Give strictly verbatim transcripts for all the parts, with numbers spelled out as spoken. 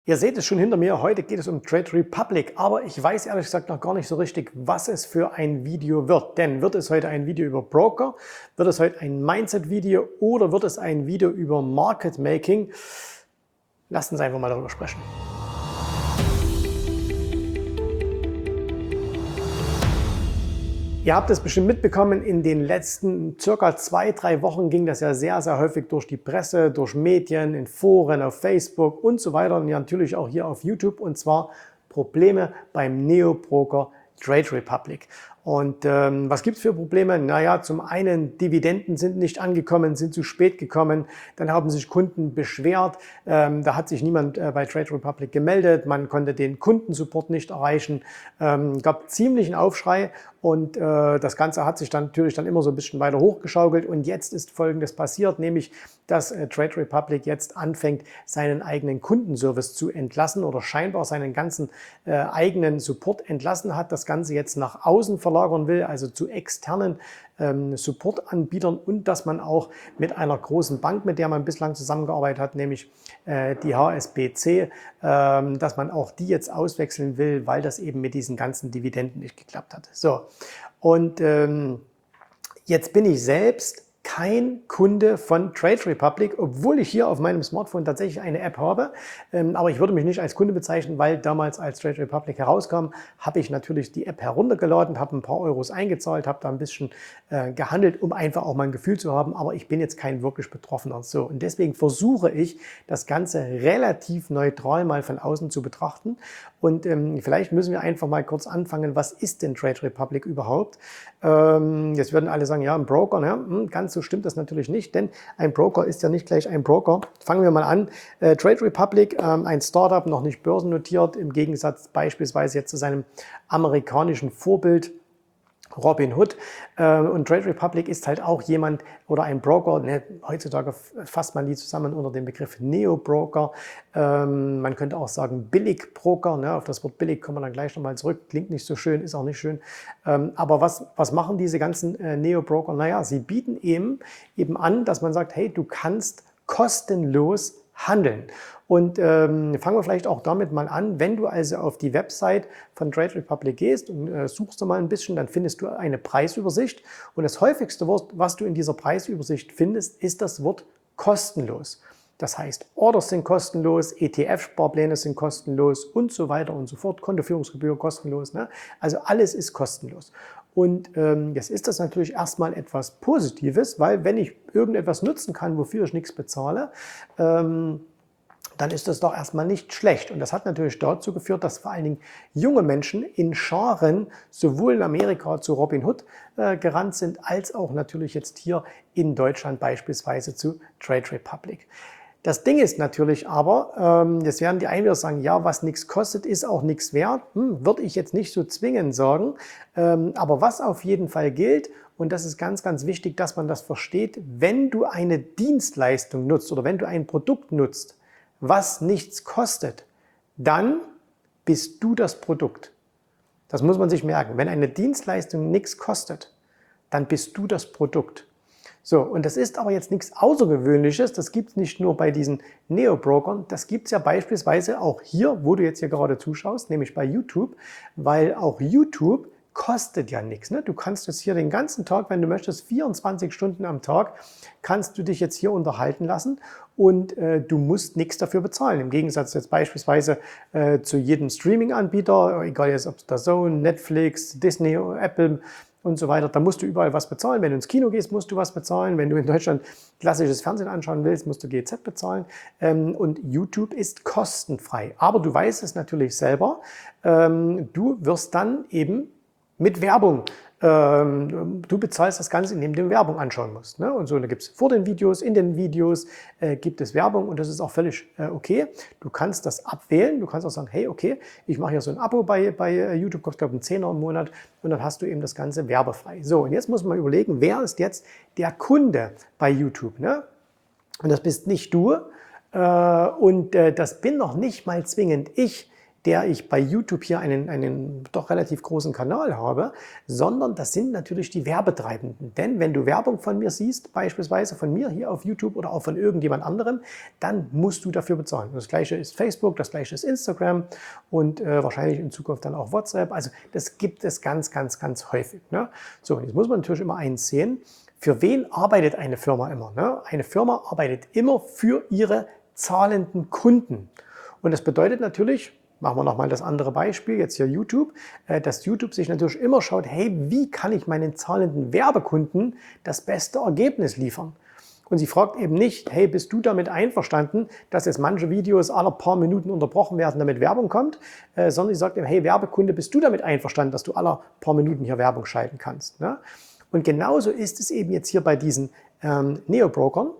Ihr seht es schon hinter mir, heute geht es um Trade Republic, aber ich weiß ehrlich gesagt noch gar nicht so richtig, was es für ein Video wird. Denn wird es heute ein Video über Broker, wird es heute ein Mindset-Video oder wird es ein Video über Market Making? Lasst uns einfach mal darüber sprechen. Ihr habt es bestimmt mitbekommen, in den letzten circa zwei, drei Wochen ging das ja sehr, sehr häufig durch die Presse, durch Medien, in Foren, auf Facebook und so weiter und ja natürlich auch hier auf YouTube, und zwar Probleme beim Neo-Broker Trade Republic. Und ähm, was gibt es für Probleme? Naja, zum einen, Dividenden sind nicht angekommen, sind zu spät gekommen. Dann haben sich Kunden beschwert. Ähm, da hat sich niemand äh, bei Trade Republic gemeldet. Man konnte den Kundensupport nicht erreichen. Ähm, gab ziemlichen Aufschrei. Und äh, das Ganze hat sich dann natürlich dann immer so ein bisschen weiter hochgeschaukelt. Und jetzt ist Folgendes passiert, nämlich, dass äh, Trade Republic jetzt anfängt, seinen eigenen Kundenservice zu entlassen oder scheinbar seinen ganzen äh, eigenen Support entlassen hat. Das Ganze jetzt nach außen verlagern will, also zu externen ähm, Supportanbietern, und dass man auch mit einer großen Bank, mit der man bislang zusammengearbeitet hat, nämlich äh, die H S B C, ähm, dass man auch die jetzt auswechseln will, weil das eben mit diesen ganzen Dividenden nicht geklappt hat. So, und ähm, jetzt bin ich selbst kein Kunde von Trade Republic, obwohl ich hier auf meinem Smartphone tatsächlich eine App habe. Ähm, aber ich würde mich nicht als Kunde bezeichnen, weil damals, als Trade Republic herauskam, habe ich natürlich die App heruntergeladen, habe ein paar Euros eingezahlt, habe da ein bisschen äh, gehandelt, um einfach auch mal ein Gefühl zu haben. Aber ich bin jetzt kein wirklich Betroffener. So, und deswegen versuche ich, das Ganze relativ neutral mal von außen zu betrachten. Und ähm, vielleicht müssen wir einfach mal kurz anfangen, was ist denn Trade Republic überhaupt? Ähm, jetzt würden alle sagen, ja, ein Broker, ne? Hm, ganz so stimmt das natürlich nicht, denn ein Broker ist ja nicht gleich ein Broker. Fangen wir mal an. Äh, Trade Republic, ähm, ein Startup, noch nicht börsennotiert, im Gegensatz beispielsweise jetzt zu seinem amerikanischen Vorbild Robinhood. Und Trade Republic ist halt auch jemand oder ein Broker, ne, heutzutage fasst man die zusammen unter dem Begriff Neo-Broker. Ähm, man könnte auch sagen Billig-Broker, ne, auf das Wort billig kommen wir dann gleich nochmal zurück, klingt nicht so schön, ist auch nicht schön. Ähm, aber was, was machen diese ganzen äh, Neo-Broker? Naja, sie bieten eben, eben an, dass man sagt, hey, du kannst kostenlos handeln. Und ähm, fangen wir vielleicht auch damit mal an, wenn du also auf die Website von Trade Republic gehst und äh, suchst du mal ein bisschen, dann findest du eine Preisübersicht. Und das häufigste Wort, was du in dieser Preisübersicht findest, ist das Wort kostenlos. Das heißt, Orders sind kostenlos, E T F-Sparpläne sind kostenlos und so weiter und so fort, Kontoführungsgebühr kostenlos, ne? Also alles ist kostenlos. Und ähm, jetzt ist das natürlich erstmal etwas Positives, weil wenn ich irgendetwas nutzen kann, wofür ich nichts bezahle, ähm, dann ist das doch erstmal nicht schlecht. Und das hat natürlich dazu geführt, dass vor allen Dingen junge Menschen in Scharen sowohl in Amerika zu Robinhood äh, gerannt sind, als auch natürlich jetzt hier in Deutschland beispielsweise zu Trade Republic. Das Ding ist natürlich aber, ähm, jetzt werden die einen wieder sagen, ja, was nichts kostet, ist auch nichts wert. Hm, würde ich jetzt nicht so zwingend sagen. Ähm, aber was auf jeden Fall gilt, und das ist ganz, ganz wichtig, dass man das versteht, wenn du eine Dienstleistung nutzt oder wenn du ein Produkt nutzt, was nichts kostet, dann bist du das Produkt. Das muss man sich merken. Wenn eine Dienstleistung nichts kostet, dann bist du das Produkt. So, und das ist aber jetzt nichts Außergewöhnliches. Das gibt es nicht nur bei diesen Neo-Brokern. Das gibt es ja beispielsweise auch hier, wo du jetzt hier gerade zuschaust, nämlich bei YouTube, weil auch YouTube kostet ja nichts. Ne? Du kannst jetzt hier den ganzen Tag, wenn du möchtest, vierundzwanzig Stunden am Tag, kannst du dich jetzt hier unterhalten lassen und äh, du musst nichts dafür bezahlen. Im Gegensatz jetzt beispielsweise äh, zu jedem Streaming-Anbieter, egal jetzt ob es D A Z N, Netflix, Disney, Apple und so weiter, da musst du überall was bezahlen. Wenn du ins Kino gehst, musst du was bezahlen. Wenn du in Deutschland klassisches Fernsehen anschauen willst, musst du G Z bezahlen. Und YouTube ist kostenfrei. Aber du weißt es natürlich selber, du wirst dann eben mit Werbung. Ähm, du bezahlst das Ganze, indem du Werbung anschauen musst. Ne? Und so, da gibt es vor den Videos, in den Videos äh, gibt es Werbung, und das ist auch völlig äh, okay. Du kannst das abwählen, du kannst auch sagen, hey, okay, ich mache hier so ein Abo bei, bei YouTube, kostet glaube ich einen Zehner im Monat, und dann hast du eben das Ganze werbefrei. So, und jetzt muss man überlegen, wer ist jetzt der Kunde bei YouTube? Ne? Und das bist nicht du, äh, und äh, das bin noch nicht mal zwingend ich, der ich bei YouTube hier einen, einen doch relativ großen Kanal habe, sondern das sind natürlich die Werbetreibenden. Denn wenn du Werbung von mir siehst, beispielsweise von mir hier auf YouTube oder auch von irgendjemand anderem, dann musst du dafür bezahlen. Das gleiche ist Facebook, das gleiche ist Instagram und äh, wahrscheinlich in Zukunft dann auch WhatsApp. Also das gibt es ganz, ganz, ganz häufig. Ne? So, jetzt muss man natürlich immer eins sehen. Für wen arbeitet eine Firma immer? Ne? Eine Firma arbeitet immer für ihre zahlenden Kunden. Und das bedeutet natürlich, machen wir nochmal das andere Beispiel, jetzt hier YouTube, dass YouTube sich natürlich immer schaut, hey, wie kann ich meinen zahlenden Werbekunden das beste Ergebnis liefern? Und sie fragt eben nicht, hey, bist du damit einverstanden, dass jetzt manche Videos alle paar Minuten unterbrochen werden, damit Werbung kommt, äh, sondern sie sagt eben, hey, Werbekunde, bist du damit einverstanden, dass du alle paar Minuten hier Werbung schalten kannst? Ne? Und genauso ist es eben jetzt hier bei diesen ähm, Neo-Brokern.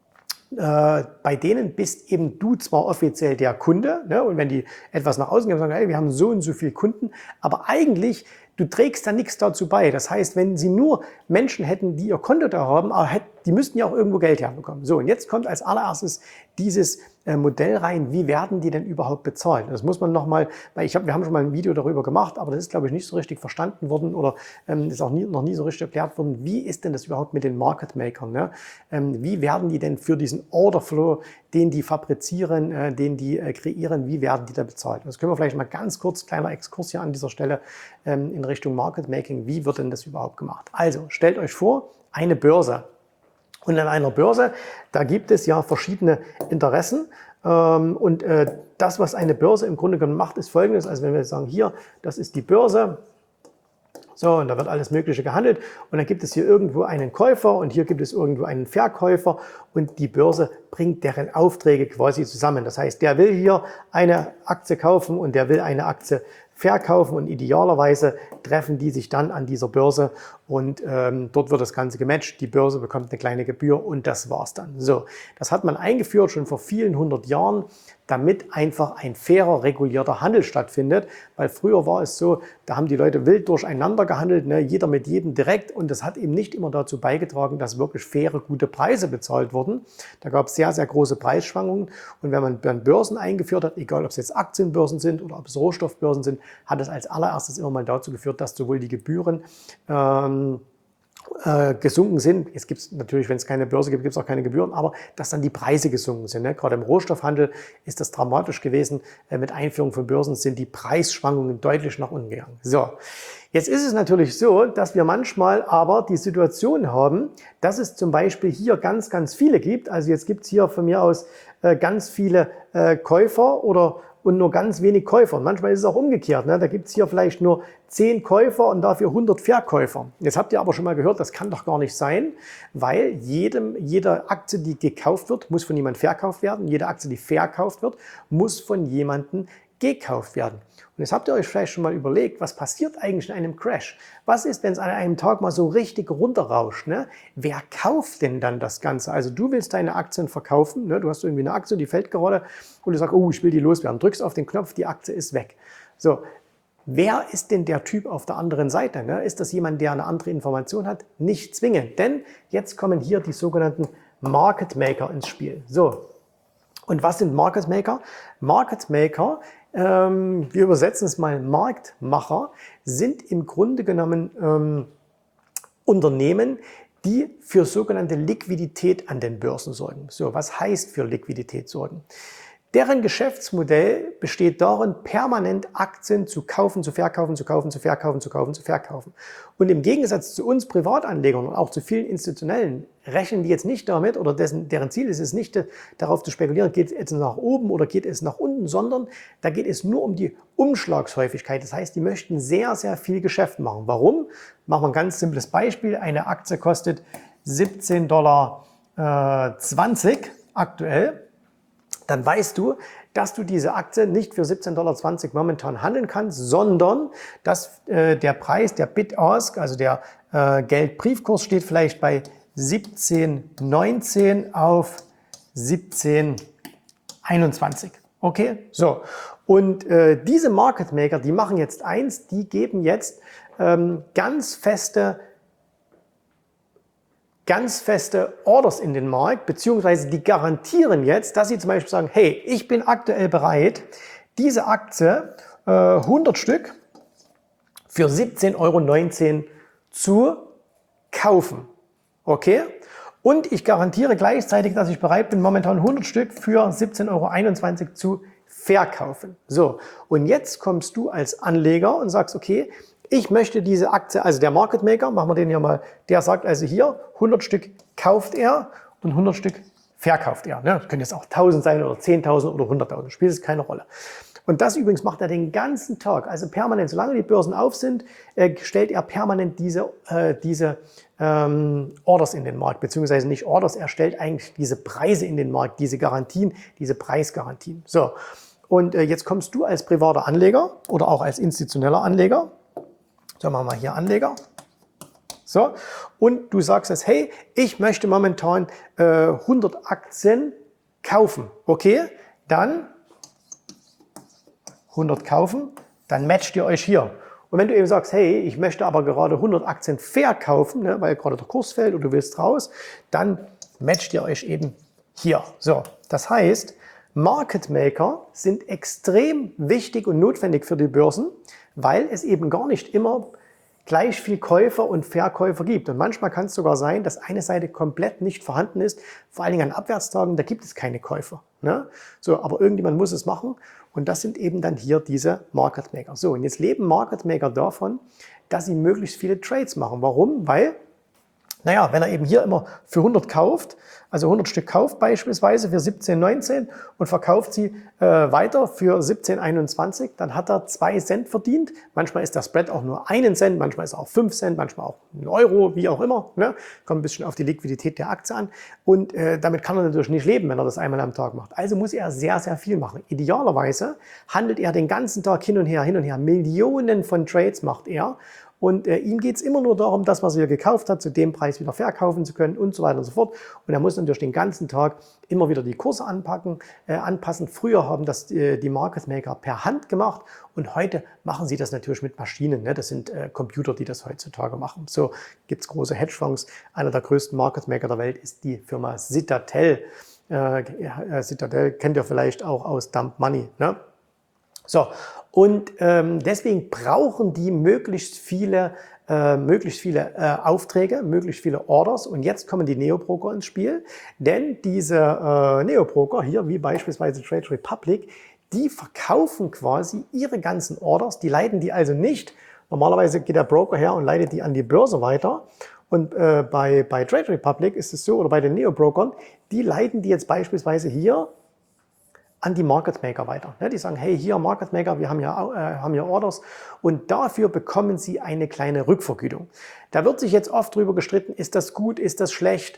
Äh, bei denen bist eben du zwar offiziell der Kunde, ne, und wenn die etwas nach außen geben, sagen, hey, wir haben so und so viele Kunden, aber eigentlich, du trägst da nichts dazu bei. Das heißt, wenn sie nur Menschen hätten, die ihr Konto da haben, aber hätt, die müssten ja auch irgendwo Geld herbekommen. So, und jetzt kommt als allererstes dieses äh, Modell rein, wie werden die denn überhaupt bezahlt? Das muss man nochmal, weil ich hab, wir haben schon mal ein Video darüber gemacht, aber das ist, glaube ich, nicht so richtig verstanden worden oder ähm, ist auch nie, noch nie so richtig erklärt worden, wie ist denn das überhaupt mit den Market Makern? Ne? Ähm, wie werden die denn für diesen Orderflow, den die fabrizieren, äh, den die äh, kreieren, wie werden die da bezahlt? Das können wir vielleicht mal ganz kurz, kleiner Exkurs hier an dieser Stelle ähm, in Richtung Market Making, wie wird denn das überhaupt gemacht? Also, stellt euch vor, eine Börse. Und an einer Börse, da gibt es ja verschiedene Interessen. Und das, was eine Börse im Grunde genommen macht, ist Folgendes. Also wenn wir sagen, hier, das ist die Börse. So, und da wird alles Mögliche gehandelt. Und dann gibt es hier irgendwo einen Käufer und hier gibt es irgendwo einen Verkäufer. Und die Börse bringt deren Aufträge quasi zusammen. Das heißt, der will hier eine Aktie kaufen und der will eine Aktie verkaufen und idealerweise treffen die sich dann an dieser Börse und ähm, dort wird das Ganze gematcht, die Börse bekommt eine kleine Gebühr und das war's dann. So, das hat man eingeführt schon vor vielen hundert Jahren, damit einfach ein fairer, regulierter Handel stattfindet, weil früher war es so, da haben die Leute wild durcheinander gehandelt, ne, jeder mit jedem direkt und das hat eben nicht immer dazu beigetragen, dass wirklich faire, gute Preise bezahlt wurden. Da gab es sehr, sehr große Preisschwankungen und wenn man dann Börsen eingeführt hat, egal ob es jetzt Aktienbörsen sind oder ob es Rohstoffbörsen sind, hat es als allererstes immer mal dazu geführt, dass sowohl die Gebühren ähm, äh, gesunken sind. Jetzt gibt es natürlich, wenn es keine Börse gibt, gibt es auch keine Gebühren, aber dass dann die Preise gesunken sind. Ne? Gerade im Rohstoffhandel ist das dramatisch gewesen. Äh, mit Einführung von Börsen sind die Preisschwankungen deutlich nach unten gegangen. So, jetzt ist es natürlich so, dass wir manchmal aber die Situation haben, dass es zum Beispiel hier ganz, ganz viele gibt. Also jetzt gibt es hier von mir aus äh, ganz viele äh, Käufer oder und nur ganz wenig Käufer. Und manchmal ist es auch umgekehrt. Ne? Da gibt es hier vielleicht nur zehn Käufer und dafür hundert Verkäufer. Jetzt habt ihr aber schon mal gehört, das kann doch gar nicht sein, weil jedem, jede Aktie, die gekauft wird, muss von jemandem verkauft werden. Jede Aktie, die verkauft wird, muss von jemandem gekauft werden. Und jetzt habt ihr euch vielleicht schon mal überlegt, was passiert eigentlich in einem Crash? Was ist, wenn es an einem Tag mal so richtig runterrauscht? Ne? Wer kauft denn dann das Ganze? Also du willst deine Aktien verkaufen, ne? Du hast irgendwie eine Aktie, die fällt gerade und du sagst, oh, ich will die loswerden. Drückst auf den Knopf, die Aktie ist weg. So, wer ist denn der Typ auf der anderen Seite? Ne? Ist das jemand, der eine andere Information hat? Nicht zwingend, denn jetzt kommen hier die sogenannten Market Maker ins Spiel. So, und was sind Market Maker? Market Maker, ähm, wir übersetzen es mal Marktmacher, sind im Grunde genommen ähm, Unternehmen, die für sogenannte Liquidität an den Börsen sorgen. So, was heißt für Liquidität sorgen? Deren Geschäftsmodell besteht darin, permanent Aktien zu kaufen, zu verkaufen, zu kaufen, zu verkaufen, zu kaufen, zu verkaufen. Und im Gegensatz zu uns Privatanlegern und auch zu vielen Institutionellen rechnen die jetzt nicht damit, oder dessen, deren Ziel ist es nicht, darauf zu spekulieren, geht es jetzt nach oben oder geht es nach unten, sondern da geht es nur um die Umschlagshäufigkeit. Das heißt, die möchten sehr, sehr viel Geschäft machen. Warum? Machen wir ein ganz simples Beispiel. Eine Aktie kostet siebzehn Komma zwanzig Dollar aktuell. Dann weißt du, dass du diese Aktie nicht für siebzehn Komma zwanzig Dollar momentan handeln kannst, sondern dass äh, der Preis, der Bid-Ask, also der äh, Geldbriefkurs steht vielleicht bei siebzehn neunzehn auf siebzehn einundzwanzig. Okay, so. Und äh, diese Market Maker, die machen jetzt eins, die geben jetzt ähm, ganz feste ganz feste Orders in den Markt, beziehungsweise die garantieren jetzt, dass sie zum Beispiel sagen, hey, ich bin aktuell bereit, diese Aktie, äh, hundert Stück, für siebzehn Euro neunzehn zu kaufen. Okay? Und ich garantiere gleichzeitig, dass ich bereit bin, momentan hundert Stück für siebzehn Euro einundzwanzig zu verkaufen. So, und jetzt kommst du als Anleger und sagst, okay, ich möchte diese Aktie, also der Market Maker, machen wir den hier mal, der sagt also hier, hundert Stück kauft er und hundert Stück verkauft er. Ne? Das können jetzt auch tausend sein oder zehntausend oder hunderttausend, spielt es keine Rolle. Und das übrigens macht er den ganzen Tag, also permanent, solange die Börsen auf sind, äh, stellt er permanent diese, äh, diese ähm, Orders in den Markt, beziehungsweise nicht Orders, er stellt eigentlich diese Preise in den Markt, diese Garantien, diese Preisgarantien. So, und äh, jetzt kommst du als privater Anleger oder auch als institutioneller Anleger, so machen wir hier Anleger, so, und du sagst jetzt, hey, ich möchte momentan äh, hundert Aktien kaufen, okay, dann hundert kaufen, dann matcht ihr euch hier. Und wenn du eben sagst, hey, ich möchte aber gerade hundert Aktien verkaufen, ne, weil gerade der Kurs fällt und du willst raus, dann matcht ihr euch eben hier. So, das heißt, Market Maker sind extrem wichtig und notwendig für die Börsen, weil es eben gar nicht immer gleich viel Käufer und Verkäufer gibt. Und manchmal kann es sogar sein, dass eine Seite komplett nicht vorhanden ist, vor allen Dingen an Abwärtstagen, da gibt es keine Käufer. Ne? So, aber irgendjemand muss es machen und das sind eben dann hier diese Market Maker. So, und jetzt leben Market Maker davon, dass sie möglichst viele Trades machen. Warum? Weil, naja, wenn er eben hier immer für hundert kauft, also hundert Stück kauft beispielsweise für siebzehn neunzehn und verkauft sie äh, weiter für siebzehn einundzwanzig, dann hat er zwei Cent verdient. Manchmal ist der Spread auch nur einen Cent, manchmal ist er auch fünf Cent, manchmal auch ein Euro, wie auch immer. Ne? Kommt ein bisschen auf die Liquidität der Aktie an. Und äh, damit kann er natürlich nicht leben, wenn er das einmal am Tag macht. Also muss er sehr, sehr viel machen. Idealerweise handelt er den ganzen Tag hin und her, hin und her. Millionen von Trades macht er. Und äh, ihm geht es immer nur darum, das, was er gekauft hat, zu dem Preis wieder verkaufen zu können und so weiter und so fort. Und er muss natürlich den ganzen Tag immer wieder die Kurse anpacken, äh, anpassen. Früher haben das äh, die Market Maker per Hand gemacht und heute machen sie das natürlich mit Maschinen. Ne? Das sind äh, Computer, die das heutzutage machen. So gibt es große Hedgefonds. Einer der größten Market Maker der Welt ist die Firma Citadel. Äh, Citadel kennt ihr vielleicht auch aus Dump Money. Ne? So, und ähm, deswegen brauchen die möglichst viele, äh, möglichst viele äh, Aufträge, möglichst viele Orders. Und jetzt kommen die Neobroker ins Spiel, denn diese äh, Neobroker hier, wie beispielsweise Trade Republic, die verkaufen quasi ihre ganzen Orders, die leiten die also nicht. Normalerweise geht der Broker her und leitet die an die Börse weiter. Und äh, bei, bei Trade Republic ist es so, oder bei den Neobrokern, die leiten die jetzt beispielsweise hier an die Market Maker weiter. Die sagen, hey, hier Market Maker, wir haben ja, äh, haben ja Orders und dafür bekommen sie eine kleine Rückvergütung. Da wird sich jetzt oft drüber gestritten, ist das gut, ist das schlecht?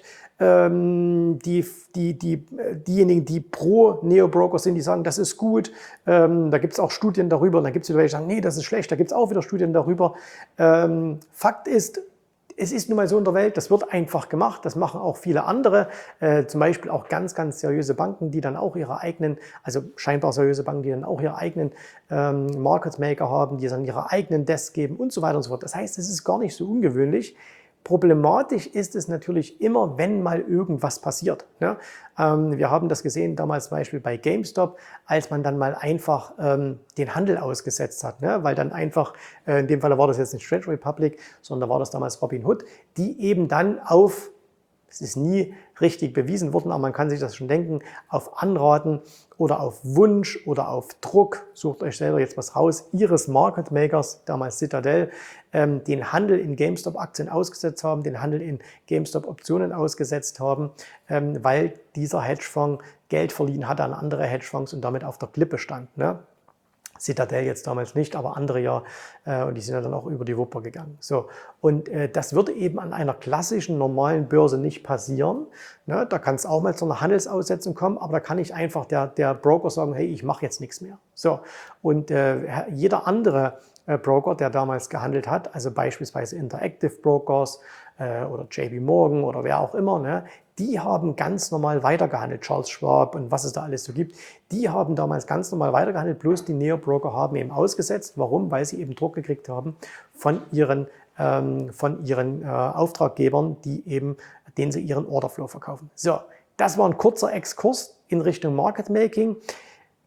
Ähm, die, die, die, diejenigen, die pro Neobroker sind, die sagen, das ist gut. Ähm, da gibt es auch Studien darüber. Und dann gibt es wieder welche, die sagen, nee, das ist schlecht. Da gibt es auch wieder Studien darüber. Ähm, Fakt ist, es ist nun mal so in der Welt, das wird einfach gemacht, das machen auch viele andere, äh, zum Beispiel auch ganz, ganz seriöse Banken, die dann auch ihre eigenen, also scheinbar seriöse Banken, die dann auch ihre eigenen ähm, Market Maker haben, die dann ihre eigenen Desks geben und so weiter und so fort. Das heißt, es ist gar nicht so ungewöhnlich. Problematisch ist es natürlich immer, wenn mal irgendwas passiert. Ne? Ähm, wir haben das gesehen damals zum Beispiel bei GameStop, als man dann mal einfach ähm, den Handel ausgesetzt hat, ne? Weil dann einfach, äh, in dem Fall war das jetzt nicht Trade Republic, sondern da war das damals Robinhood, die eben dann auf, es ist nie richtig bewiesen worden, aber man kann sich das schon denken, auf Anraten oder auf Wunsch oder auf Druck, sucht euch selber jetzt was raus, ihres Market Makers, damals Citadel, ähm, den Handel in GameStop-Aktien ausgesetzt haben, den Handel in GameStop-Optionen ausgesetzt haben, ähm, weil dieser Hedgefonds Geld verliehen hatte an andere Hedgefonds und damit auf der Klippe stand. Ne? Citadel jetzt damals nicht, aber andere ja, äh, und die sind ja dann auch über die Wupper gegangen. So, und äh, das würde eben an einer klassischen, normalen Börse nicht passieren. Ne? Da kann es auch mal zu einer Handelsaussetzung kommen, aber da kann nicht einfach der, der Broker sagen, hey, ich mache jetzt nichts mehr. So, und äh, jeder andere äh, Broker, der damals gehandelt hat, also beispielsweise Interactive Brokers äh, oder J P Morgan oder wer auch immer, ne? Die haben ganz normal weitergehandelt, Charles Schwab und was es da alles so gibt. Die haben damals ganz normal weitergehandelt, bloß die Neobroker haben eben ausgesetzt. Warum? Weil sie eben Druck gekriegt haben von ihren, ähm, von ihren äh, Auftraggebern, die eben, denen sie ihren Orderflow verkaufen. So, das war ein kurzer Exkurs in Richtung Market Making.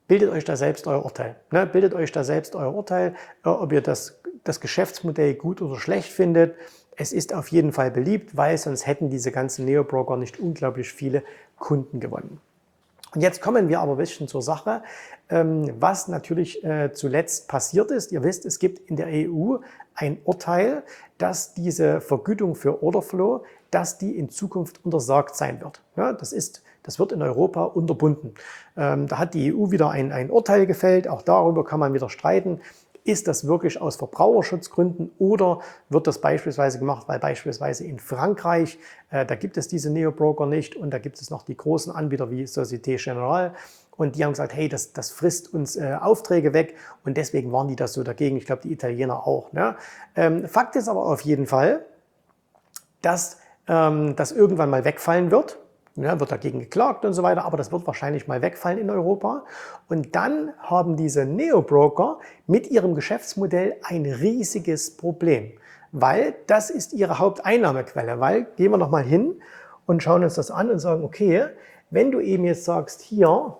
bildet euch da selbst euer Urteil. Ne? Bildet euch da selbst euer Urteil, äh, ob ihr das, das Geschäftsmodell gut oder schlecht findet. Es ist auf jeden Fall beliebt, weil sonst hätten diese ganzen Neo-Broker nicht unglaublich viele Kunden gewonnen. Und jetzt kommen wir aber ein bisschen zur Sache, was natürlich zuletzt passiert ist. Ihr wisst, es gibt in der E U ein Urteil, dass diese Vergütung für Orderflow, dass die in Zukunft untersagt sein wird. Ja, das ist, das wird in Europa unterbunden. Da hat die E U wieder ein, ein Urteil gefällt, auch darüber kann man wieder streiten. Ist das wirklich aus Verbraucherschutzgründen oder wird das beispielsweise gemacht, weil beispielsweise in Frankreich, äh, da gibt es diese Neo-Broker nicht und da gibt es noch die großen Anbieter wie Société Générale und die haben gesagt, hey, das, das frisst uns äh, Aufträge weg und deswegen waren die das so dagegen. Ich glaube, die Italiener auch. Ne? Ähm, Fakt ist aber auf jeden Fall, dass ähm, das irgendwann mal wegfallen wird. Ja, wird dagegen geklagt und so weiter, aber das wird wahrscheinlich mal wegfallen in Europa. Und dann haben diese Neo-Broker mit ihrem Geschäftsmodell ein riesiges Problem, weil das ist ihre Haupteinnahmequelle. Weil, gehen wir nochmal hin und schauen uns das an und sagen, okay, wenn du eben jetzt sagst, hier,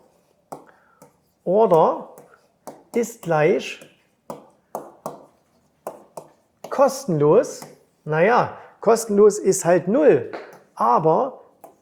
Order ist gleich kostenlos, naja, kostenlos ist halt null, aber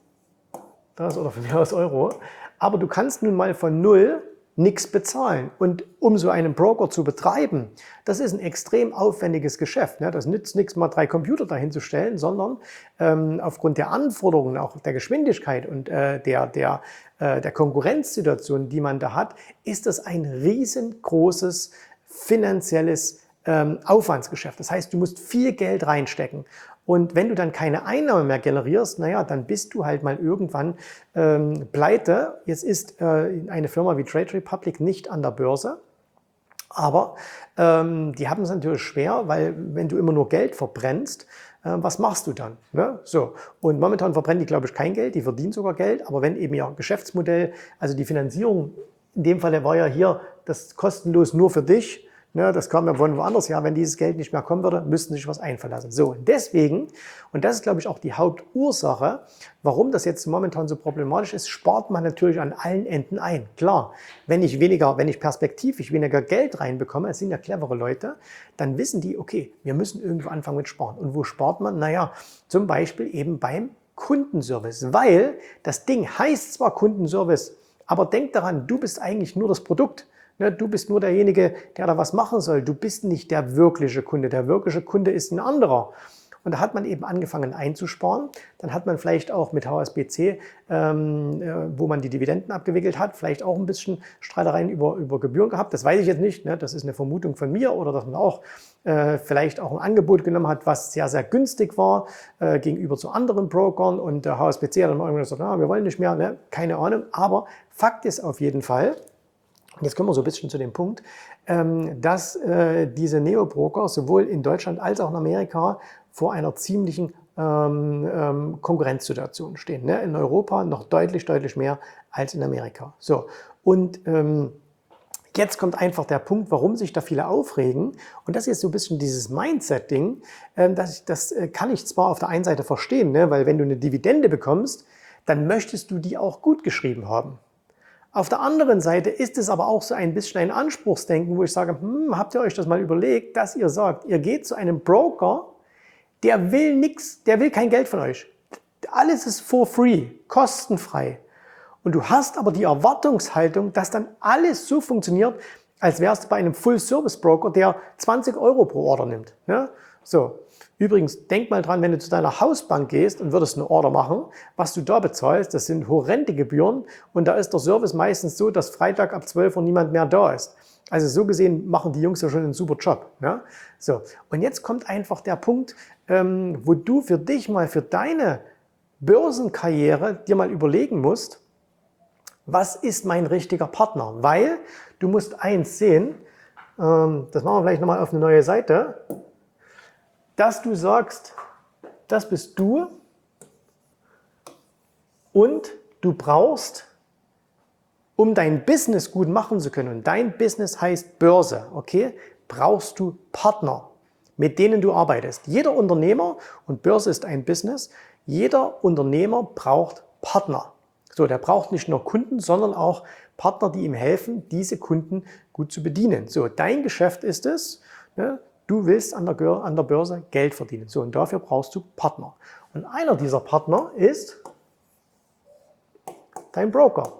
das oder von mir aus Euro, aber du kannst nun mal von null nichts bezahlen. Und um so einen Broker zu betreiben, das ist ein extrem aufwendiges Geschäft. Ne? Das nützt nichts, mal drei Computer dahin zu stellen, sondern ähm, aufgrund der Anforderungen, auch der Geschwindigkeit und äh, der, der, äh, der Konkurrenzsituation, die man da hat, ist das ein riesengroßes finanzielles ähm, Aufwandsgeschäft. Das heißt, du musst viel Geld reinstecken. Und wenn du dann keine Einnahmen mehr generierst, naja, dann bist du halt mal irgendwann ähm, pleite. Jetzt ist äh, eine Firma wie Trade Republic nicht an der Börse, aber ähm, die haben es natürlich schwer, weil wenn du immer nur Geld verbrennst, äh, was machst du dann? Ne? So. Und momentan verbrennen die, glaube ich, kein Geld, die verdienen sogar Geld, aber wenn eben ihr Geschäftsmodell, also die Finanzierung, in dem Fall war ja hier das kostenlos nur für dich, ne, das kam ja von woanders her, wenn dieses Geld nicht mehr kommen würde, müssten sie sich was einfallen lassen. So, und deswegen, und das ist, glaube ich, auch die Hauptursache, warum das jetzt momentan so problematisch ist, spart man natürlich an allen Enden ein. Klar, wenn ich weniger, wenn ich perspektivisch weniger Geld reinbekomme, es sind ja clevere Leute, dann wissen die, okay, wir müssen irgendwo anfangen mit Sparen. Und wo spart man? Naja, zum Beispiel eben beim Kundenservice, weil das Ding heißt zwar Kundenservice, aber denk daran, du bist eigentlich nur das Produkt. Du bist nur derjenige, der da was machen soll. Du bist nicht der wirkliche Kunde. Der wirkliche Kunde ist ein anderer. Und da hat man eben angefangen einzusparen. Dann hat man vielleicht auch mit H S B C, ähm, wo man die Dividenden abgewickelt hat, vielleicht auch ein bisschen Streitereien über, über Gebühren gehabt. Das weiß ich jetzt nicht. Ne? Das ist eine Vermutung von mir. Oder dass man auch äh, vielleicht auch ein Angebot genommen hat, was sehr, sehr günstig war äh, gegenüber zu anderen Brokern. Und der H S B C hat dann irgendwann gesagt, ah, wir wollen nicht mehr. Ne? Keine Ahnung. Aber Fakt ist auf jeden Fall, und jetzt kommen wir so ein bisschen zu dem Punkt, dass diese Neo-Broker sowohl in Deutschland als auch in Amerika vor einer ziemlichen Konkurrenzsituation stehen. In Europa noch deutlich, deutlich mehr als in Amerika. So, und jetzt kommt einfach der Punkt, warum sich da viele aufregen. Und das ist so ein bisschen dieses Mindset-Ding. Das, das kann ich zwar auf der einen Seite verstehen, ne? Weil wenn du eine Dividende bekommst, dann möchtest du die auch gut geschrieben haben. Auf der anderen Seite ist es aber auch so ein bisschen ein Anspruchsdenken, wo ich sage, hm, habt ihr euch das mal überlegt, dass ihr sagt, ihr geht zu einem Broker, der will nichts, der will kein Geld von euch. Alles ist for free, kostenfrei. Und du hast aber die Erwartungshaltung, dass dann alles so funktioniert, als wärst du bei einem Full-Service-Broker, der zwanzig Euro pro Order nimmt. Ja? So. Übrigens, denk mal dran, wenn du zu deiner Hausbank gehst und würdest eine Order machen, was du da bezahlst, das sind horrende Gebühren und da ist der Service meistens so, dass Freitag ab zwölf Uhr niemand mehr da ist. Also so gesehen machen die Jungs ja schon einen super Job. Ja? So. Und jetzt kommt einfach der Punkt, ähm, wo du für dich mal, für deine Börsenkarriere dir mal überlegen musst, was ist mein richtiger Partner? Weil du musst eins sehen, ähm, das machen wir vielleicht nochmal auf eine neue Seite, dass du sagst, das bist du und du brauchst, um dein Business gut machen zu können, und dein Business heißt Börse, okay, brauchst du Partner, mit denen du arbeitest. Jeder Unternehmer, und Börse ist ein Business, jeder Unternehmer braucht Partner. So, der braucht nicht nur Kunden, sondern auch Partner, die ihm helfen, diese Kunden gut zu bedienen. So, dein Geschäft ist es, ne, du willst an der, an der Börse Geld verdienen. So, und dafür brauchst du Partner. Und einer dieser Partner ist dein Broker.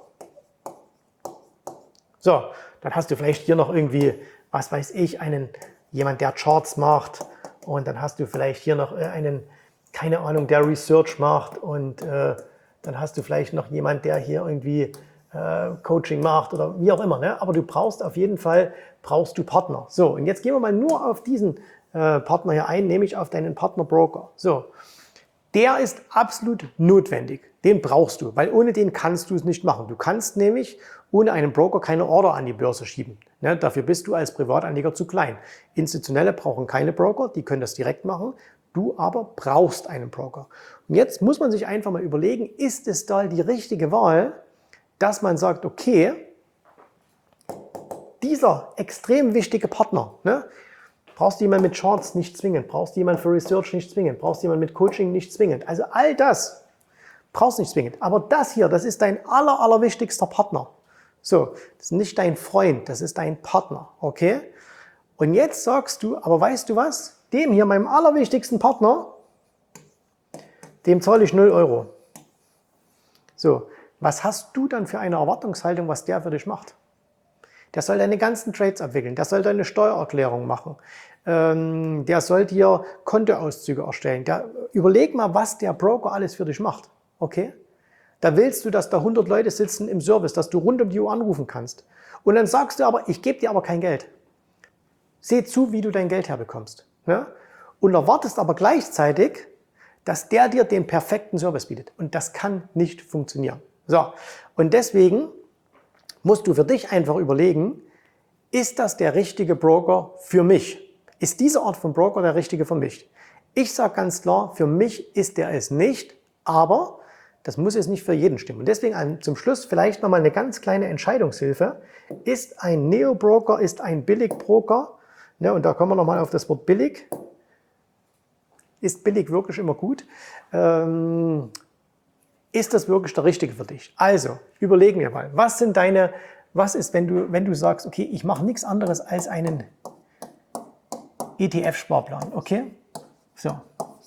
So, dann hast du vielleicht hier noch irgendwie, was weiß ich, einen, jemand, der Charts macht, und dann hast du vielleicht hier noch einen, keine Ahnung, der Research macht, und äh, dann hast du vielleicht noch jemand, der hier irgendwie äh, Coaching macht oder wie auch immer. Ne? Aber du brauchst auf jeden Fall, brauchst du Partner. So, und jetzt gehen wir mal nur auf diesen äh, Partner hier ein, nämlich auf deinen Partner-Broker. So, der ist absolut notwendig. Den brauchst du, weil ohne den kannst du es nicht machen. Du kannst nämlich ohne einen Broker keine Order an die Börse schieben. Ne, dafür bist du als Privatanleger zu klein. Institutionelle brauchen keine Broker, die können das direkt machen. Du aber brauchst einen Broker. Und jetzt muss man sich einfach mal überlegen, ist es da die richtige Wahl, dass man sagt, okay, dieser extrem wichtige Partner, ne, brauchst du jemanden mit Charts nicht zwingend, brauchst du jemanden für Research nicht zwingend, brauchst du jemanden mit Coaching nicht zwingend. Also all das brauchst du nicht zwingend. Aber das hier, das ist dein aller, aller wichtigster Partner. So, das ist nicht dein Freund, das ist dein Partner, okay? Und jetzt sagst du, aber weißt du was? Dem hier, meinem allerwichtigsten Partner, dem zahle ich null Euro. So, was hast du dann für eine Erwartungshaltung, was der für dich macht? Der soll deine ganzen Trades abwickeln, der soll deine Steuererklärung machen, ähm, der soll dir Kontoauszüge erstellen. Der, überleg mal, was der Broker alles für dich macht, okay? Da willst du, dass da hundert Leute sitzen im Service, dass du rund um die Uhr anrufen kannst. Und dann sagst du aber, ich gebe dir aber kein Geld. Seh zu, wie du dein Geld herbekommst. Ne? Und erwartest aber gleichzeitig, dass der dir den perfekten Service bietet. Und das kann nicht funktionieren. So, und deswegen musst du für dich einfach überlegen, ist das der richtige Broker für mich? Ist diese Art von Broker der richtige für mich? Ich sage ganz klar, für mich ist der es nicht, aber das muss jetzt nicht für jeden stimmen. Und deswegen zum Schluss vielleicht nochmal eine ganz kleine Entscheidungshilfe. Ist ein Neo-Broker, ist ein Billig-Broker, ne, und da kommen wir nochmal auf das Wort billig. Ist billig wirklich immer gut? Ähm, ist das wirklich der Richtige für dich? Also, überlegen wir mal, was sind deine, was ist, wenn du, wenn du sagst, okay, ich mache nichts anderes als einen E T F-Sparplan, okay? So.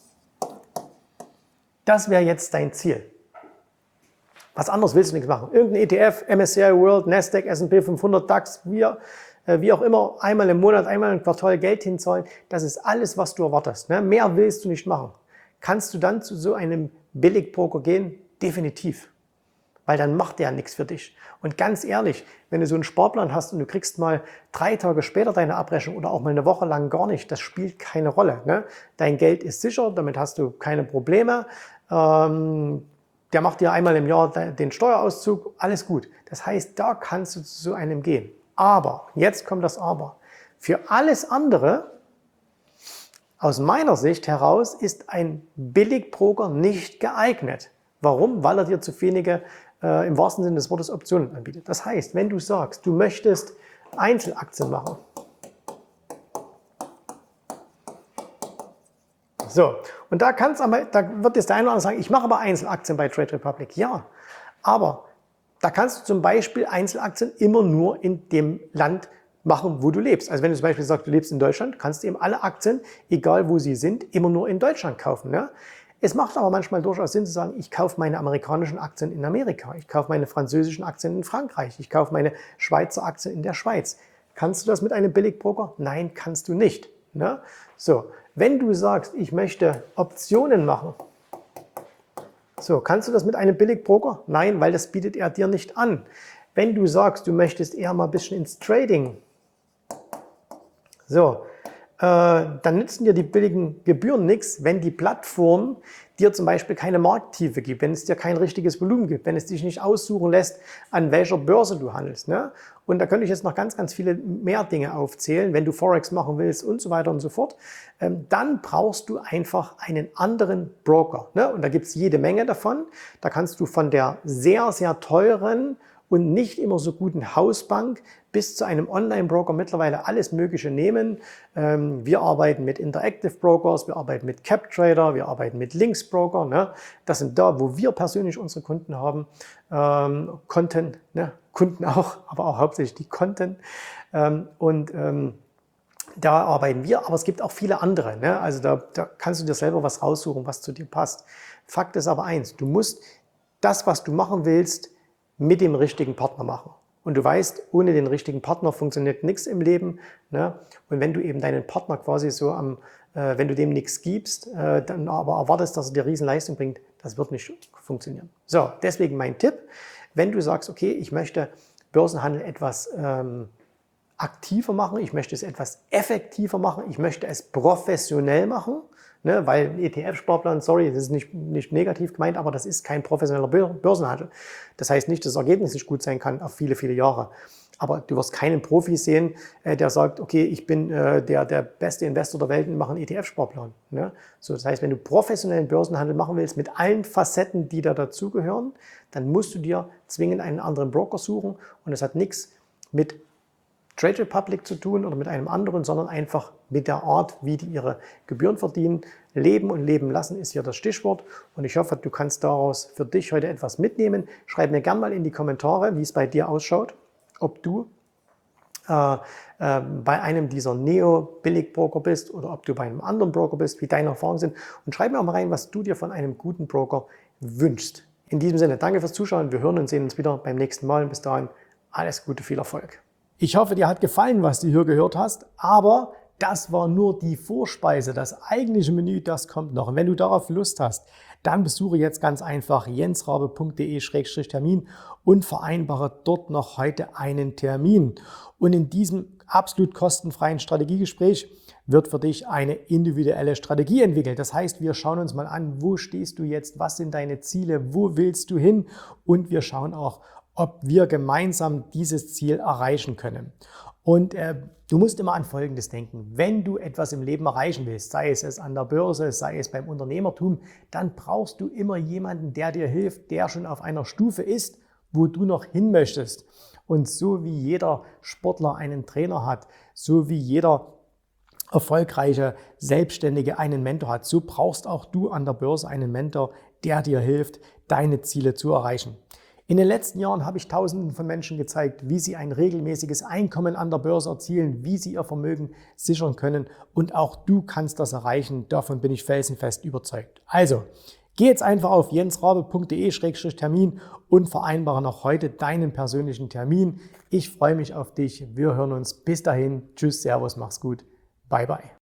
Das wäre jetzt dein Ziel. Was anderes willst du nichts machen. Irgendein E T F, M S C I World, Nasdaq, S und P fünfhundert, DAX, wie, äh, wie auch immer, einmal im Monat, einmal im Quartal Geld hinzahlen. Das ist alles, was du erwartest. Ne? Mehr willst du nicht machen. Kannst du dann zu so einem Billigbroker gehen? Definitiv. Weil dann macht der nichts für dich. Und ganz ehrlich, wenn du so einen Sparplan hast und du kriegst mal drei Tage später deine Abrechnung oder auch mal eine Woche lang gar nicht, das spielt keine Rolle. Ne? Dein Geld ist sicher, damit hast du keine Probleme. Ähm, Der macht dir einmal im Jahr den Steuerauszug, alles gut. Das heißt, da kannst du zu so einem gehen. Aber, jetzt kommt das Aber, für alles andere, aus meiner Sicht heraus, ist ein Billigbroker nicht geeignet. Warum? Weil er dir zu wenige, äh, im wahrsten Sinne des Wortes, Optionen anbietet. Das heißt, wenn du sagst, du möchtest Einzelaktien machen, so, und da, kann's aber, da wird jetzt der eine oder andere sagen, ich mache aber Einzelaktien bei Trade Republic. Ja, aber da kannst du zum Beispiel Einzelaktien immer nur in dem Land machen, wo du lebst. Also wenn du zum Beispiel sagst, du lebst in Deutschland, kannst du eben alle Aktien, egal wo sie sind, immer nur in Deutschland kaufen. Ne? Es macht aber manchmal durchaus Sinn zu sagen, ich kaufe meine amerikanischen Aktien in Amerika, ich kaufe meine französischen Aktien in Frankreich, ich kaufe meine Schweizer Aktien in der Schweiz. Kannst du das mit einem Billigbroker? Nein, kannst du nicht. Ne? So, wenn du sagst, ich möchte Optionen machen, so, kannst du das mit einem Billigbroker? Nein, weil das bietet er dir nicht an. Wenn du sagst, du möchtest eher mal ein bisschen ins Trading, so, äh, dann nützen dir die billigen Gebühren nichts, wenn die Plattform dir zum Beispiel keine Markttiefe gibt, wenn es dir kein richtiges Volumen gibt, wenn es dich nicht aussuchen lässt, an welcher Börse du handelst. Ne? Und da könnte ich jetzt noch ganz, ganz viele mehr Dinge aufzählen, wenn du Forex machen willst und so weiter und so fort. Ähm, dann brauchst du einfach einen anderen Broker. Ne? Und da gibt es jede Menge davon. Da kannst du von der sehr, sehr teuren und nicht immer so guten Hausbank bis zu einem Online-Broker mittlerweile alles Mögliche nehmen. Wir arbeiten mit Interactive Brokers, wir arbeiten mit CapTrader, wir arbeiten mit Linksbroker. Ne? Das sind da, wo wir persönlich unsere Kunden haben, ähm, Konten, ne? Kunden auch, aber auch hauptsächlich die Konten. Ähm, und ähm, da arbeiten wir, aber es gibt auch viele andere. Ne? Also da, da kannst du dir selber was raussuchen, was zu dir passt. Fakt ist aber eins, du musst das, was du machen willst, mit dem richtigen Partner machen. Und du weißt, ohne den richtigen Partner funktioniert nichts im Leben. Ne? Und wenn du eben deinen Partner quasi so am, äh, wenn du dem nichts gibst, äh, dann aber erwartest, dass er dir Riesenleistung bringt, das wird nicht funktionieren. So, deswegen mein Tipp, wenn du sagst, okay, ich möchte Börsenhandel etwas ähm, aktiver machen, ich möchte es etwas effektiver machen, ich möchte es professionell machen, ne, weil ein E T F-Sparplan, sorry, das ist nicht, nicht negativ gemeint, aber das ist kein professioneller Börsenhandel. Das heißt nicht, dass das Ergebnis nicht gut sein kann auf viele, viele Jahre. Aber du wirst keinen Profi sehen, äh, der sagt, okay, ich bin äh, der, der beste Investor der Welt und mache einen E T F-Sparplan. Ne? So, das heißt, wenn du professionellen Börsenhandel machen willst, mit allen Facetten, die da dazugehören, dann musst du dir zwingend einen anderen Broker suchen und es hat nichts mit Trade Republic zu tun oder mit einem anderen, sondern einfach mit der Art, wie die ihre Gebühren verdienen. Leben und leben lassen ist hier das Stichwort und ich hoffe, du kannst daraus für dich heute etwas mitnehmen. Schreib mir gerne mal in die Kommentare, wie es bei dir ausschaut, ob du äh, äh, bei einem dieser Neo-Billig-Broker bist oder ob du bei einem anderen Broker bist, wie deine Erfahrungen sind und schreib mir auch mal rein, was du dir von einem guten Broker wünschst. In diesem Sinne, danke fürs Zuschauen, wir hören und sehen uns wieder beim nächsten Mal und bis dahin alles Gute, viel Erfolg. Ich hoffe, dir hat gefallen, was du hier gehört hast, aber das war nur die Vorspeise. Das eigentliche Menü, das kommt noch. Und wenn du darauf Lust hast, dann besuche jetzt ganz einfach jensrabe punkt de Schrägstrich Termin und vereinbare dort noch heute einen Termin. Und in diesem absolut kostenfreien Strategiegespräch wird für dich eine individuelle Strategie entwickelt. Das heißt, wir schauen uns mal an, wo stehst du jetzt, was sind deine Ziele, wo willst du hin und wir schauen auch, ob wir gemeinsam dieses Ziel erreichen können. Und äh, du musst immer an Folgendes denken. Wenn du etwas im Leben erreichen willst, sei es, es an der Börse, sei es beim Unternehmertum, dann brauchst du immer jemanden, der dir hilft, der schon auf einer Stufe ist, wo du noch hin möchtest. Und so wie jeder Sportler einen Trainer hat, so wie jeder erfolgreiche Selbstständige einen Mentor hat, so brauchst auch du an der Börse einen Mentor, der dir hilft, deine Ziele zu erreichen. In den letzten Jahren habe ich Tausenden von Menschen gezeigt, wie sie ein regelmäßiges Einkommen an der Börse erzielen, wie sie ihr Vermögen sichern können und auch du kannst das erreichen, davon bin ich felsenfest überzeugt. Also, geh jetzt einfach auf jensrabe punkt de Schrägstrich Termin und vereinbare noch heute deinen persönlichen Termin. Ich freue mich auf dich, wir hören uns, bis dahin, tschüss, servus, mach's gut, bye bye.